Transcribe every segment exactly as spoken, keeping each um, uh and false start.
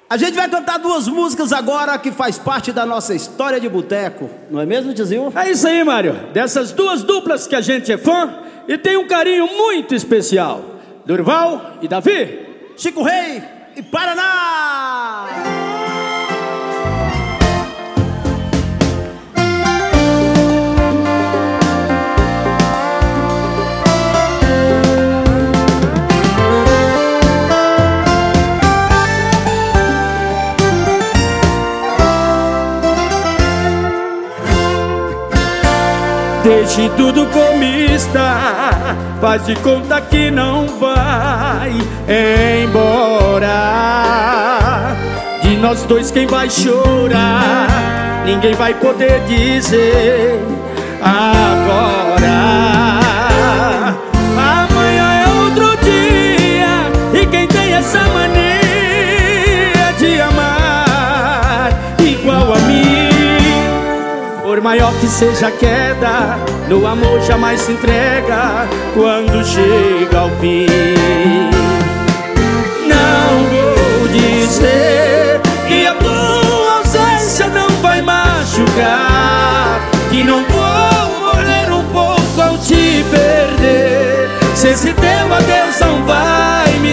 A gente vai cantar duas músicas agora que faz parte da nossa história de boteco. Não é mesmo, Tizil? É isso aí, Mário. Dessas duas duplas que a gente é fã e tem um carinho muito especial. Durval e Davi. Chico Rei e Paraná. Deixe tudo como está, faz de conta que não vai embora. De nós dois quem vai chorar, ninguém vai poder dizer agora. Amanhã é outro dia, e quem tem essa mania de amar igual a mim, por maior que seja a queda, no amor jamais se entrega quando chega ao fim. Não vou dizer que a tua ausência não vai machucar, que não vou morrer um pouco ao te perder, se esse teu adeus não vai me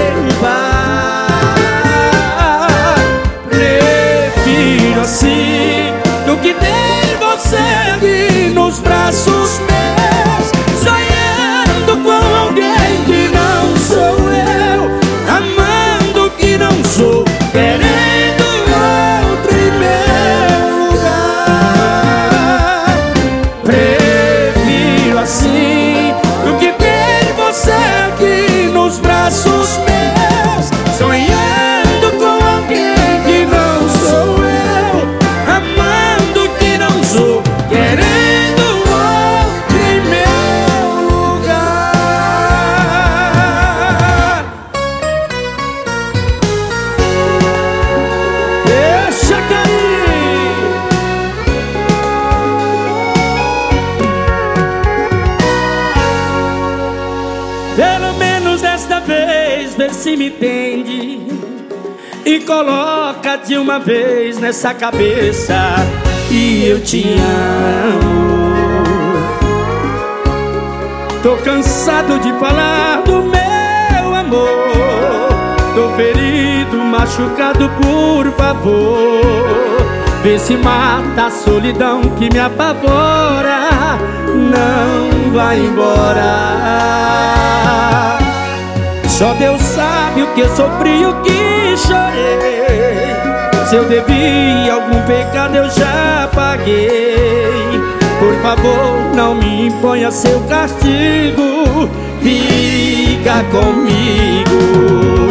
derrubar. Prefiro assim do que ter você aqui nos braços meus, sonhando com alguém que não sou eu, amando que não sou, querendo outro em meu lugar. Prefiro assim do que ter você aqui nos braços meus, sonhando com alguém que não sou eu, amando que não sou, querendo outro em meu lugar. Deixa cair. Pelo menos desta vez, vê se me entende e coloca de uma vez nessa cabeça que eu te amo. Tô cansado de falar do meu amor, tô ferido, machucado, por favor, vê se mata a solidão que me apavora, não vai embora. Só Deus sabe o que eu sofri e o que chorei, se eu devi algum pecado eu já paguei. Por favor, não me imponha seu castigo, fica comigo.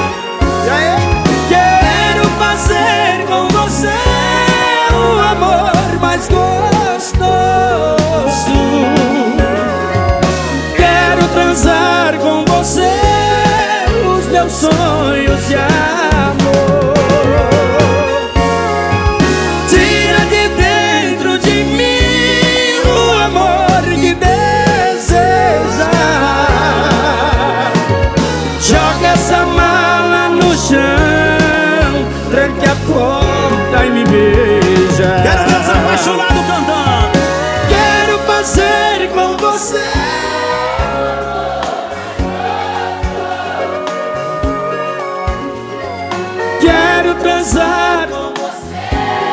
Quero fazer com você o amor mais gostoso, quero transar com você os meus sonhos de amor. Tranque a porta e me beija. Quero ver os apaixonados cantando. Quero fazer com você quero transar com você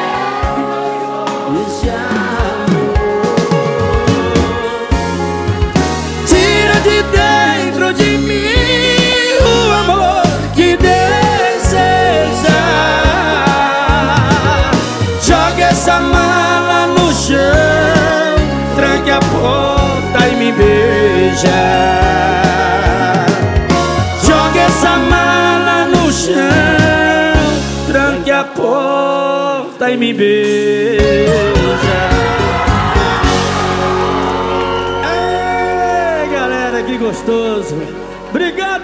esse amor. Tira de dentro de mim o amor que deseja. Joga essa mala no chão, tranque a porta e me beija. Joga essa mala no chão, tranque a porta e me beija. Ei, galera, que gostoso. Obrigado.